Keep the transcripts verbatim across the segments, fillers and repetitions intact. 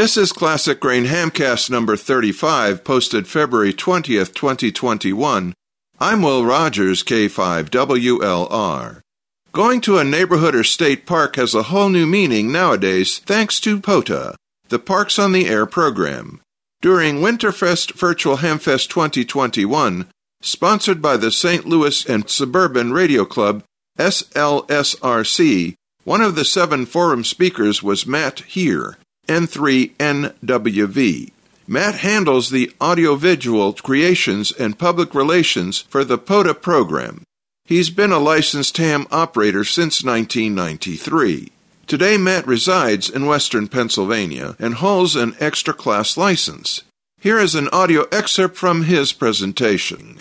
This is Classic Grain Hamcast number thirty-five, posted February twentieth, twenty twenty-one. I'm Will Rogers, K five W L R. Going to a neighborhood or state park has a whole new meaning nowadays thanks to POTA, the Parks on the Air program. During Winterfest Virtual Hamfest twenty twenty-one, sponsored by the Saint Louis and Suburban Radio Club, S L S R C, one of the seven forum speakers was Matt Here, N three N W V. Matt handles the audiovisual creations and public relations for the POTA program. He's been a licensed ham operator since nineteen ninety-three. Today, Matt resides in western Pennsylvania and holds an extra-class license. Here is an audio excerpt from his presentation.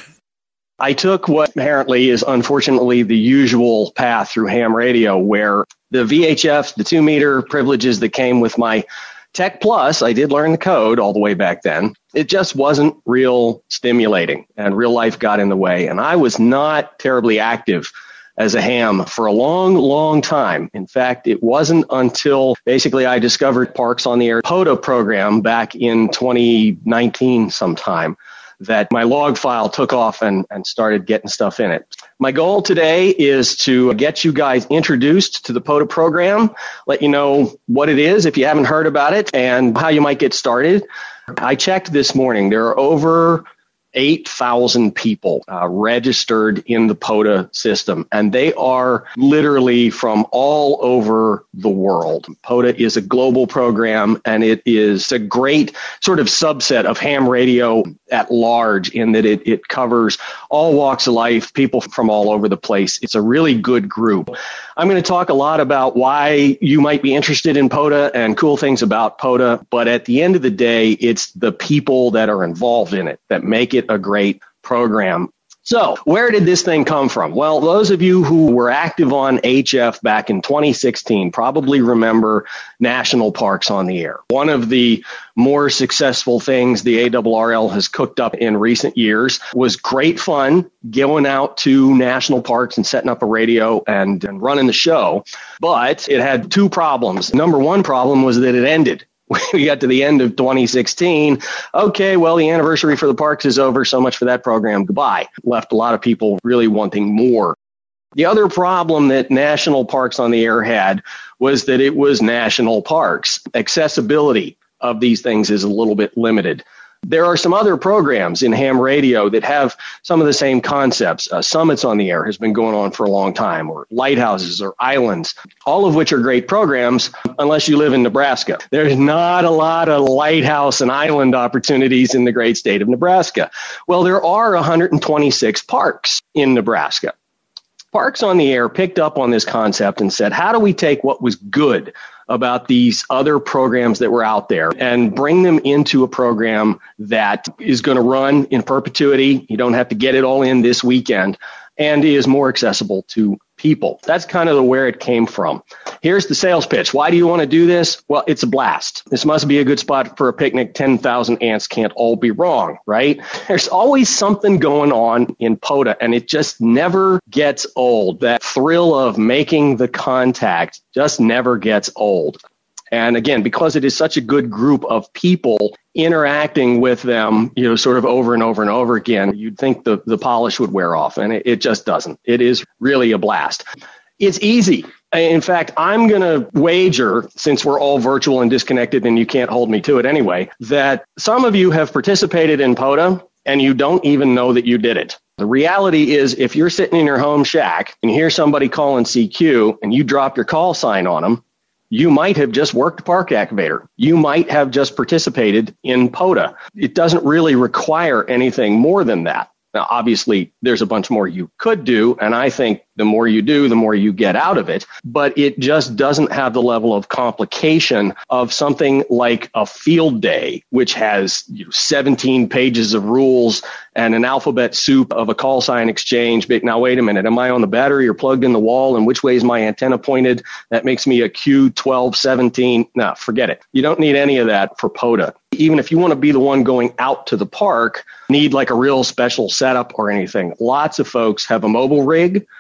I took what apparently is unfortunately the usual path through ham radio, where the V H F, the two-meter privileges that came with my Tech Plus, I did learn the code all the way back then. It just wasn't real stimulating, and real life got in the way. And I was not terribly active as a ham for a long, long time. In fact, it wasn't until basically I discovered Parks on the Air POTA program back in twenty nineteen sometime that my log file took off and, and started getting stuff in it. My goal today is to get you guys introduced to the POTA program, let you know what it is if you haven't heard about it, and how you might get started. I checked this morning. There are over eight thousand people uh, registered in the POTA system, and they are literally from all over the world. POTA is a global program, and it is a great sort of subset of ham radio at large in that it, it covers all walks of life, people from all over the place. It's a really good group. I'm going to talk a lot about why you might be interested in POTA and cool things about POTA, but at the end of the day, it's the people that are involved in it that make it a great program. So where did this thing come from? Well, those of you who were active on H F back in twenty sixteen probably remember National Parks on the Air. One of the more successful things the A R R L has cooked up in recent years was great fun going out to national parks and setting up a radio and, and running the show. But it had two problems. Number one problem was that it ended. We got to the end of twenty sixteen. Okay, well, the anniversary for the parks is over. So much for that program. Goodbye. Left a lot of people really wanting more. The other problem that National Parks on the Air had was that it was national parks. Accessibility of these things is a little bit limited. There are some other programs in ham radio that have some of the same concepts. Uh, Summits on the Air has been going on for a long time, or Lighthouses or Islands, all of which are great programs unless you live in Nebraska. There's not a lot of lighthouse and island opportunities in the great state of Nebraska. Well, there are one hundred twenty-six parks in Nebraska. Parks on the Air picked up on this concept and said, how do we take what was good about these other programs that were out there and bring them into a program that is going to run in perpetuity? You don't have to get it all in this weekend, and is more accessible to people. That's kind of the where it came from. Here's the sales pitch. Why do you want to do this? Well, it's a blast. This must be a good spot for a picnic. ten thousand ants can't all be wrong, right? There's always something going on in POTA, and it just never gets old. That thrill of making the contact just never gets old. And again, because it is such a good group of people interacting with them, you know, sort of over and over and over again, you'd think the, the polish would wear off, and it, it just doesn't. It is really a blast. It's easy. In fact, I'm going to wager, since we're all virtual and disconnected and you can't hold me to it anyway, that some of you have participated in POTA and you don't even know that you did it. The reality is, if you're sitting in your home shack and you hear somebody calling C Q and you drop your call sign on them, you might have just worked Park Activator. You might have just participated in POTA. It doesn't really require anything more than that. Now, obviously, there's a bunch more you could do, and I think the more you do, the more you get out of it. But it just doesn't have the level of complication of something like a field day, which has you know, seventeen pages of rules and an alphabet soup of a call sign exchange. But now, wait a minute. Am I on the battery or plugged in the wall? And which way is my antenna pointed? That makes me a Q twelve seventeen. No, forget it. You don't need any of that for POTA. Even if you want to be the one going out to the park, need like a real special setup or anything. Lots of folks have a mobile rig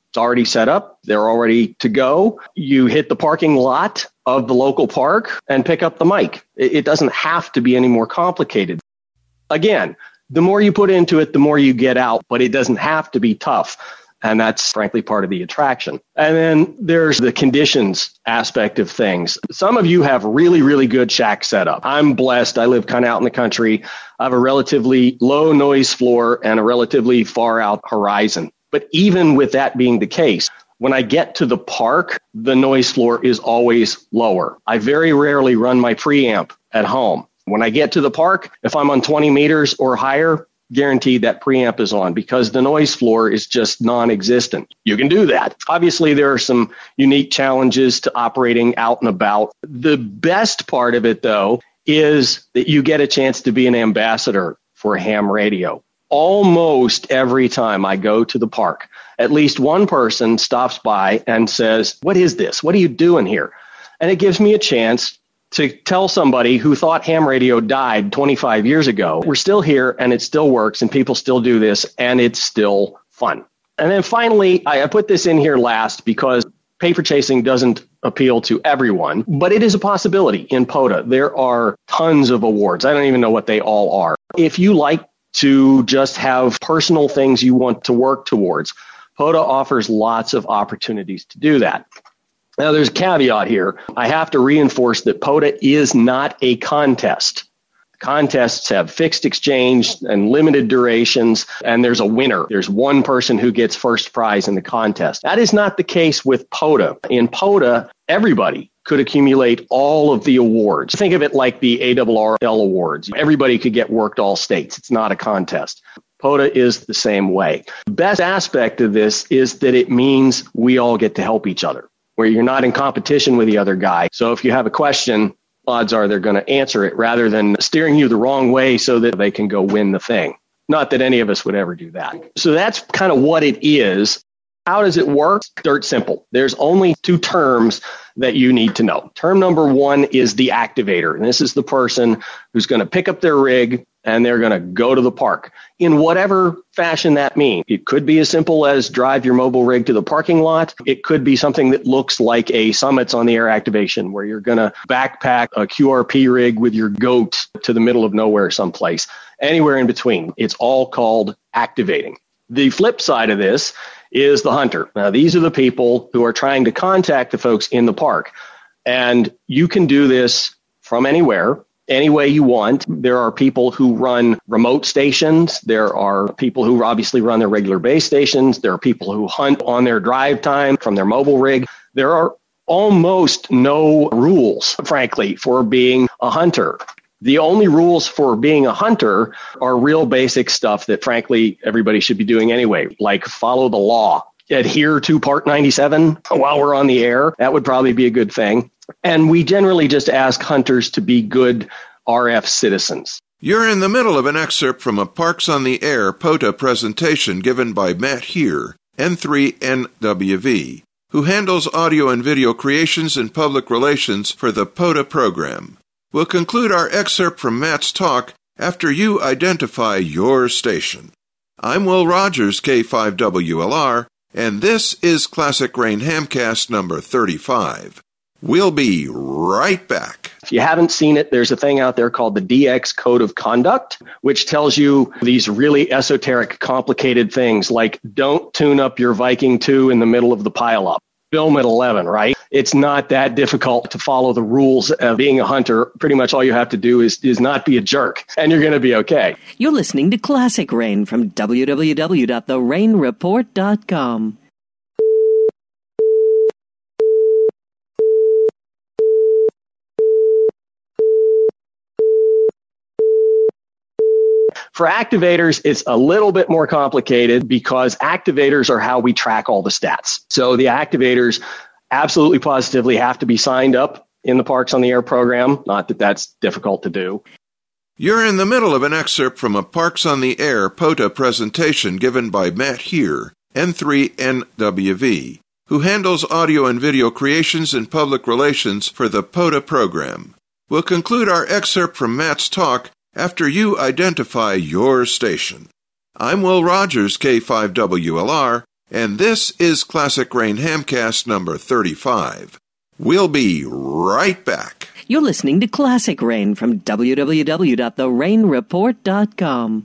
It's already set up. They're already to go. You hit the parking lot of the local park and pick up the mic. It doesn't have to be any more complicated. Again, the more you put into it, the more you get out, but it doesn't have to be tough. And that's frankly part of the attraction. And then there's the conditions aspect of things. Some of you have really, really good shack setup. I'm blessed. I live kind of out in the country. I have a relatively low noise floor and a relatively far out horizon. But even with that being the case, when I get to the park, the noise floor is always lower. I very rarely run my preamp at home. When I get to the park, if I'm on twenty meters or higher, guaranteed that preamp is on because the noise floor is just non-existent. You can do that. Obviously, there are some unique challenges to operating out and about. The best part of it, though, is that you get a chance to be an ambassador for ham radio. Almost every time I go to the park, at least one person stops by and says, "What is this? What are you doing here?" And it gives me a chance to tell somebody who thought ham radio died twenty-five years ago, we're still here and it still works and people still do this and it's still fun. And then finally, I put this in here last because paper chasing doesn't appeal to everyone, but it is a possibility in POTA. There are tons of awards. I don't even know what they all are. If you like to just have personal things you want to work towards, POTA offers lots of opportunities to do that. Now, there's a caveat here. I have to reinforce that POTA is not a contest. Contests have fixed exchange and limited durations, and there's a winner. There's one person who gets first prize in the contest. That is not the case with POTA. In POTA, everybody could accumulate all of the awards. Think of it like the A R R L awards. Everybody could get worked all states. It's not a contest. POTA is the same way. The best aspect of this is that it means we all get to help each other, where you're not in competition with the other guy. So if you have a question, odds are they're going to answer it rather than steering you the wrong way so that they can go win the thing. Not that any of us would ever do that. So that's kind of what it is. How does it work? Dirt simple. There's only two terms that you need to know. Term number one is the activator. And this is the person who's going to pick up their rig and they're going to go to the park in whatever fashion that means. It could be as simple as drive your mobile rig to the parking lot. It could be something that looks like a Summits on the Air activation where you're going to backpack a Q R P rig with your goat to the middle of nowhere someplace. Anywhere in between. It's all called activating. The flip side of this is the hunter. Now, these are the people who are trying to contact the folks in the park. And you can do this from anywhere, any way you want. There are people who run remote stations. There are people who obviously run their regular base stations. There are people who hunt on their drive time from their mobile rig. There are almost no rules, frankly, for being a hunter. The only rules for being a hunter are real basic stuff that, frankly, everybody should be doing anyway, like follow the law, adhere to Part ninety-seven while we're on the air. That would probably be a good thing. And we generally just ask hunters to be good R F citizens. You're in the middle of an excerpt from a Parks on the Air POTA presentation given by Matt Heer, N three N W V, who handles audio and video creations and public relations for the POTA program. We'll conclude our excerpt from Matt's talk after you identify your station. I'm Will Rogers, K five W L R, and this is Classic Rain Hamcast number thirty-five. We'll be right back. If you haven't seen it, there's a thing out there called the D X Code of Conduct, which tells you these really esoteric, complicated things like don't tune up your Viking two in the middle of the pileup. Film at eleven, right? It's not that difficult to follow the rules of being a hunter. Pretty much all you have to do is, is not be a jerk, and you're going to be okay. You're listening to Classic Rain from w w w dot the rain report dot com. For activators, it's a little bit more complicated because activators are how we track all the stats. So the activators absolutely positively have to be signed up in the Parks on the Air program. Not that that's difficult to do. You're in the middle of an excerpt from a Parks on the Air POTA presentation given by Matt Heer, N three N W V, who handles audio and video creations and public relations for the POTA program. We'll conclude our excerpt from Matt's talk after you identify your station. I'm Will Rogers, K five W L R, And this is Classic Rain Hamcast number thirty-five. We'll be right back. You're listening to Classic Rain from w w w dot the rain report dot com.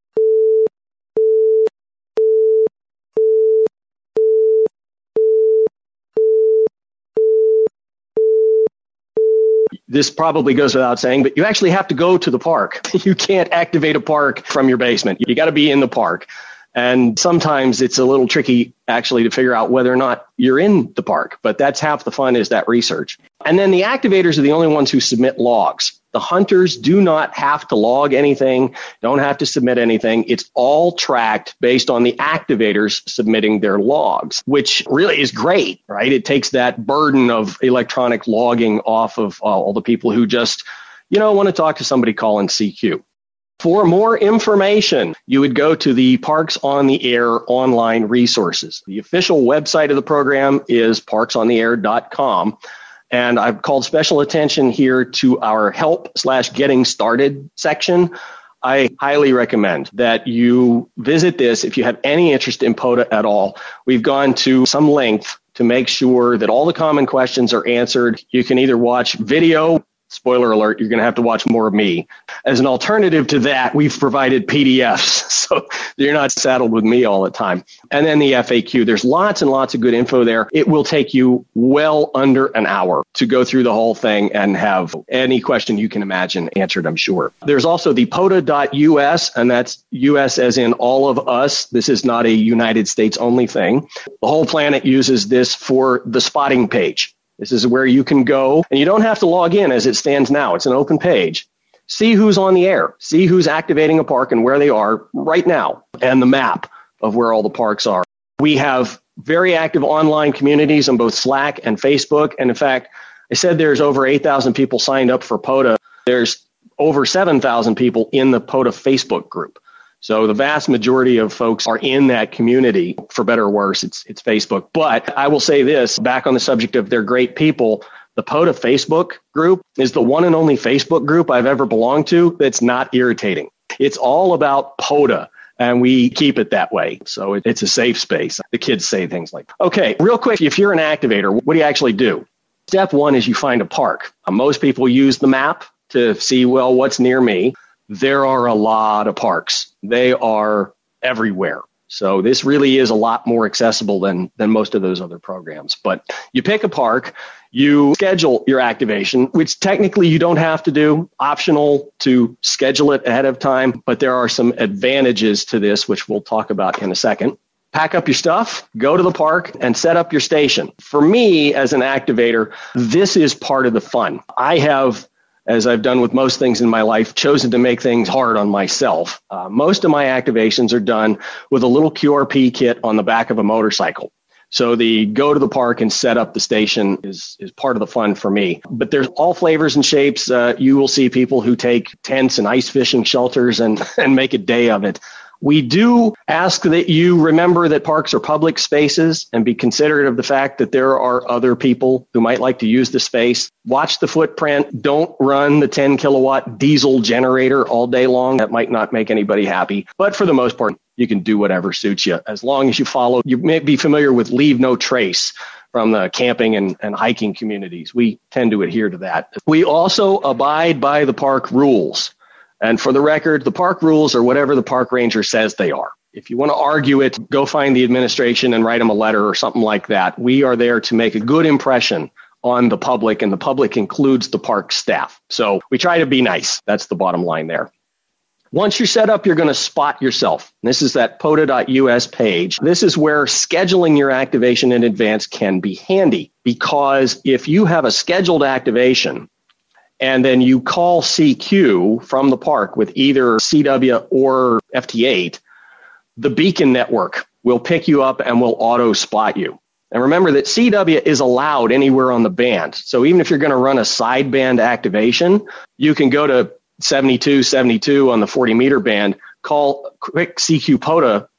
This probably goes without saying, but you actually have to go to the park. You can't activate a park from your basement. You got to be in the park. And sometimes it's a little tricky actually to figure out whether or not you're in the park, but that's half the fun is that research. And then the activators are the only ones who submit logs. The hunters do not have to log anything, don't have to submit anything. It's all tracked based on the activators submitting their logs, which really is great, right? It takes that burden of electronic logging off of uh, all the people who just, you know, want to talk to somebody calling C Q. For more information, you would go to the Parks on the Air online resources. The official website of the program is parks on the air dot com. And I've called special attention here to our help slash getting started section. I highly recommend that you visit this if you have any interest in POTA at all. We've gone to some length to make sure that all the common questions are answered. You can either watch video. Spoiler alert, you're going to have to watch more of me. As an alternative to that, we've provided P D Fs, so you're not saddled with me all the time. And then the F A Q. There's lots and lots of good info there. It will take you well under an hour to go through the whole thing and have any question you can imagine answered, I'm sure. There's also the POTA dot U S, and that's U S as in all of us. This is not a United States only thing. The whole planet uses this for the spotting page. This is where you can go, and you don't have to log in as it stands now. It's an open page. See who's on the air. See who's activating a park and where they are right now, and the map of where all the parks are. We have very active online communities on both Slack and Facebook. And in fact, I said there's over eight thousand people signed up for POTA. There's over seven thousand people in the POTA Facebook group. So the vast majority of folks are in that community. For better or worse, it's it's Facebook. But I will say this, back on the subject of they're great people, the POTA Facebook group is the one and only Facebook group I've ever belonged to that's not irritating. It's all about POTA, and we keep it that way. So it, it's a safe space. The kids say things like, okay, real quick, if you're an activator, what do you actually do? Step one is you find a park. Uh, most people use the map to see, well, what's near me. There are a lot of parks. They are everywhere. So this really is a lot more accessible than, than most of those other programs. But you pick a park, you schedule your activation, which technically you don't have to do, optional to schedule it ahead of time. But there are some advantages to this, which we'll talk about in a second. Pack up your stuff, go to the park, and set up your station. For me, as an activator, this is part of the fun. I have, as I've done with most things in my life, chosen to make things hard on myself. Uh, most of my activations are done with a little Q R P kit on the back of a motorcycle. So the go to the park and set up the station is, is part of the fun for me. But there's all flavors and shapes. Uh, you will see people who take tents and ice fishing shelters and, and make a day of it. We do ask that you remember that parks are public spaces and be considerate of the fact that there are other people who might like to use the space. Watch the footprint. Don't run the ten kilowatt diesel generator all day long. That might not make anybody happy. But for the most part, you can do whatever suits you as long as you follow. You may be familiar with Leave No Trace from the camping and, and hiking communities. We tend to adhere to that. We also abide by the park rules. And for the record, the park rules are whatever the park ranger says they are. If you want to argue it, go find the administration and write them a letter or something like that. We are there to make a good impression on the public, and the public includes the park staff. So we try to be nice. That's the bottom line there. Once you're set up, you're going to spot yourself. This is that POTA dot U S page. This is where scheduling your activation in advance can be handy, because if you have a scheduled activation and then you call C Q from the park with either C W or F T eight, the beacon network will pick you up and will auto spot you. And remember that C W is allowed anywhere on the band. So even if you're going to run a sideband activation, you can go to seventy-two seventy-two on the forty meter band, call quick C Q POTA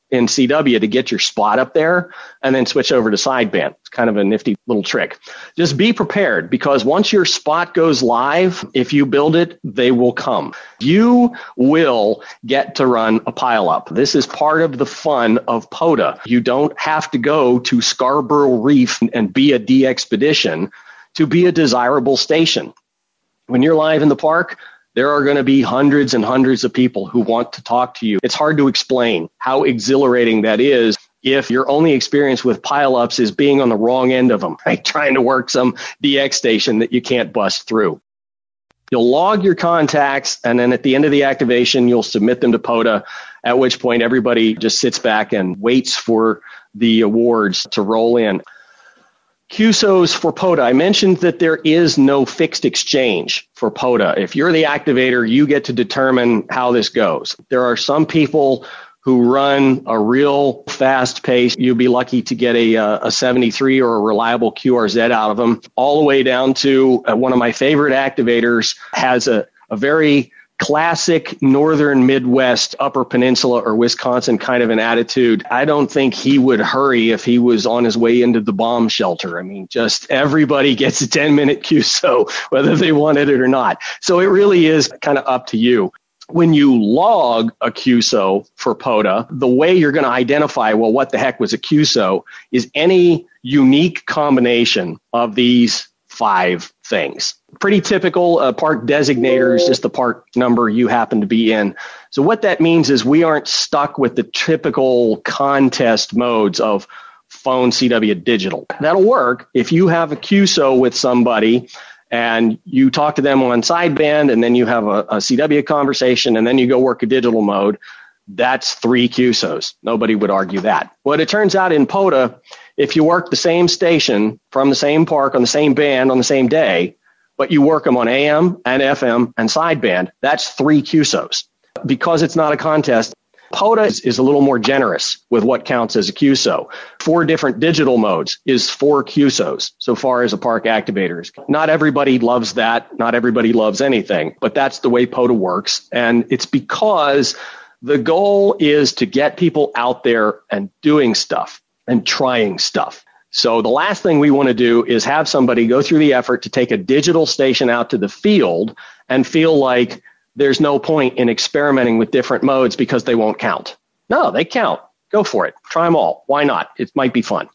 in C W to get your spot up there and then switch over to sideband. It's kind of a nifty little trick. Just be prepared, because once your spot goes live, if you build it, they will come. You will get to run a pileup. This is part of the fun of POTA. You don't have to go to Scarborough Reef and be a de-expedition to be a desirable station. When you're live in the park, there are going to be hundreds and hundreds of people who want to talk to you. It's hard to explain how exhilarating that is if your only experience with pileups is being on the wrong end of them, right? Trying to work some D X station that you can't bust through. You'll log your contacts, and then at the end of the activation, you'll submit them to POTA, at which point everybody just sits back and waits for the awards to roll in. Q S Os for POTA. I mentioned that there is no fixed exchange for POTA. If you're the activator, you get to determine how this goes. There are some people who run a real fast pace. You'd be lucky to get a, a seventy-three or a reliable Q R Z out of them, all the way down to uh, one of my favorite activators has a, a very classic northern Midwest, Upper Peninsula or Wisconsin kind of an attitude. I don't think he would hurry if he was on his way into the bomb shelter. I mean, just everybody gets a ten minute Q S O, whether they wanted it or not. So it really is kind of up to you. When you log a Q S O for POTA, the way you're going to identify, well, what the heck was a Q S O, is any unique combination of these five things. Pretty typical. Uh, park designator is just the park number you happen to be in. So what that means is we aren't stuck with the typical contest modes of phone, C W, digital. That'll work if you have a Q S O with somebody and you talk to them on sideband, and then you have a, a C W conversation, and then you go work a digital mode. That's three Q S Os. Nobody would argue that. Well, it turns out in POTA, if you work the same station from the same park on the same band on the same day, but you work them on A M and F M and sideband, that's three Q S Os. Because it's not a contest, POTA is, is a little more generous with what counts as a Q S O. Four different digital modes is four Q S Os so far as a park activator is. Not everybody loves that. Not everybody loves anything, but that's the way POTA works. And it's because the goal is to get people out there and doing stuff and trying stuff. So the last thing we want to do is have somebody go through the effort to take a digital station out to the field and feel like there's no point in experimenting with different modes because they won't count. No, they count. Go for it. Try them all. Why not? It might be fun.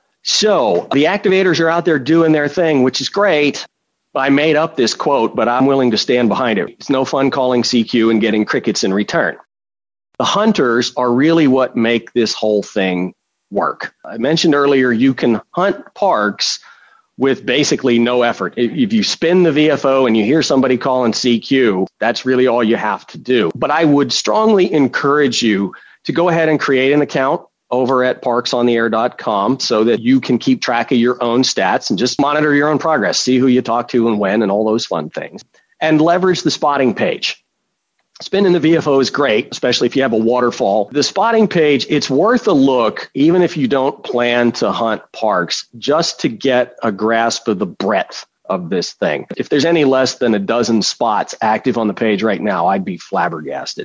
So the activators are out there doing their thing, which is great. I made up this quote, but I'm willing to stand behind it. It's no fun calling C Q and getting crickets in return. The hunters are really what make this whole thing work. I mentioned earlier, you can hunt parks with basically no effort. If you spin the V F O and you hear somebody calling C Q, that's really all you have to do. But I would strongly encourage you to go ahead and create an account over at parks on the air dot com so that you can keep track of your own stats and just monitor your own progress, see who you talk to and when and all those fun things. And leverage the spotting page. Spinning the V F O is great, especially if you have a waterfall. The spotting page, it's worth a look, even if you don't plan to hunt parks, just to get a grasp of the breadth of this thing. If there's any less than a dozen spots active on the page right now, I'd be flabbergasted.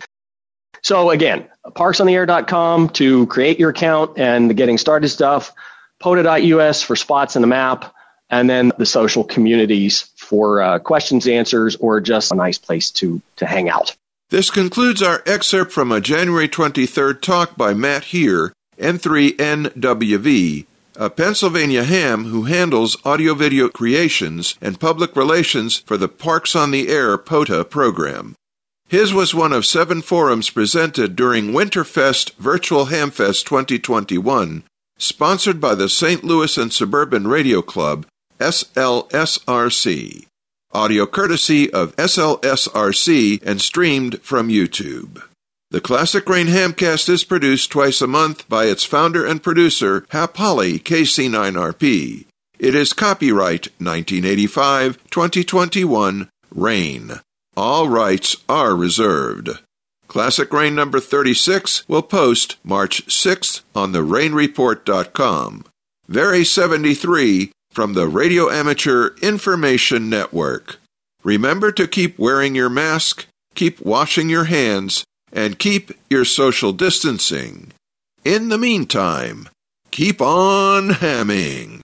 So again, parks on the air dot com to create your account and the getting started stuff, POTA dot U S for spots in the map, and then the social communities for uh, questions, answers, or just a nice place to, to hang out. This concludes our excerpt from a January twenty-third talk by Matt Heer, N three N W V, a Pennsylvania ham who handles audio-video creations and public relations for the Parks on the Air POTA program. His was one of seven forums presented during Winterfest Virtual Hamfest twenty twenty-one, sponsored by the Saint Louis and Suburban Radio Club, S L S R C. Audio courtesy of S L S R C and streamed from YouTube. The Classic Rain Hamcast is produced twice a month by its founder and producer, Hap Holly, K C nine R P. It is copyright nineteen eighty-five twenty twenty-one, Rain. All rights are reserved. Classic Rain number thirty-six will post March sixth on the rain report dot com. Very seventy-three from the Radio Amateur Information Network. Remember to keep wearing your mask, keep washing your hands, and keep your social distancing. In the meantime, keep on hamming.